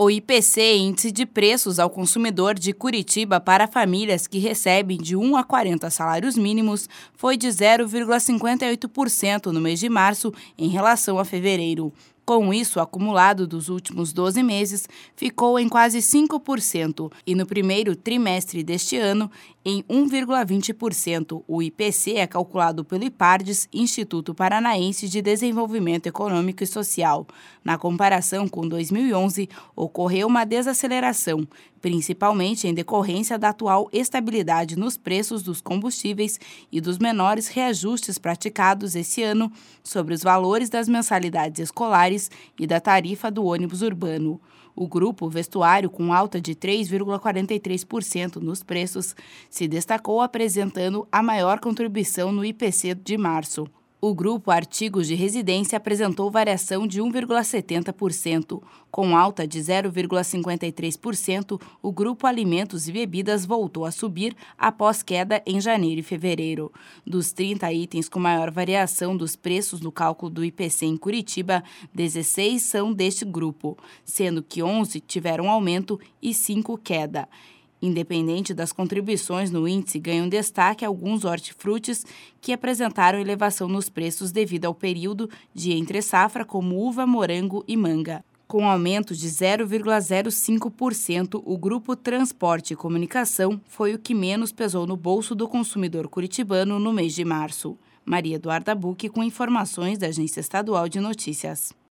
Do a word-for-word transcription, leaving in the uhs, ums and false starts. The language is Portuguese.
O I P C, Índice de Preços ao Consumidor de Curitiba para famílias que recebem de um a quarenta salários mínimos, foi de zero vírgula cinquenta e oito por cento no mês de março em relação a fevereiro. Com isso, o acumulado dos últimos doze meses ficou em quase cinco por cento e no primeiro trimestre deste ano em um vírgula vinte por cento. O I P C é calculado pelo IPARDES, Instituto Paranaense de Desenvolvimento Econômico e Social. Na comparação com dois mil e onze, ocorreu uma desaceleração, principalmente em decorrência da atual estabilidade nos preços dos combustíveis e dos menores reajustes praticados esse ano sobre os valores das mensalidades escolares e da tarifa do ônibus urbano. O grupo vestuário, com alta de três vírgula quarenta e três por cento nos preços, se destacou apresentando a maior contribuição no I P C de março. O grupo Artigos de Residência apresentou variação de um vírgula setenta por cento. Com alta de zero vírgula cinquenta e três por cento, o grupo Alimentos e Bebidas voltou a subir após queda em janeiro e fevereiro. Dos trinta itens com maior variação dos preços no cálculo do I P C em Curitiba, dezesseis são deste grupo, sendo que onze tiveram aumento e cinco queda. Independente das contribuições no índice, ganham destaque alguns hortifrutis que apresentaram elevação nos preços devido ao período de entre-safra, como uva, morango e manga. Com aumento de zero vírgula zero cinco por cento, o grupo Transporte e Comunicação foi o que menos pesou no bolso do consumidor curitibano no mês de março. Maria Eduarda Bucchi, com informações da Agência Estadual de Notícias.